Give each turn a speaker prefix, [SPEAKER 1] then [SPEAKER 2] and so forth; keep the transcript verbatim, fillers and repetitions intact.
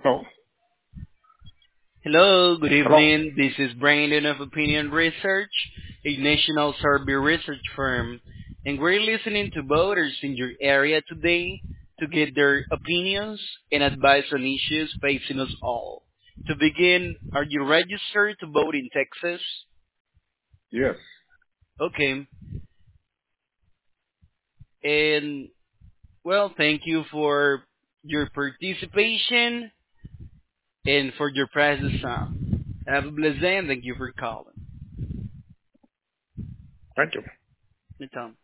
[SPEAKER 1] Oh,
[SPEAKER 2] Hello, good
[SPEAKER 1] hello.
[SPEAKER 2] evening. This is Brandon of Opinion Research, a national survey research firm, and we're listening to voters in your area today to get their opinions and advice on issues facing us all. To begin, are you registered to vote in Texas?
[SPEAKER 1] Yes.
[SPEAKER 2] Okay, and well, thank you for your participation and for your presence. on. Have a blessed day and thank you for calling.
[SPEAKER 1] Thank you.
[SPEAKER 2] Tom.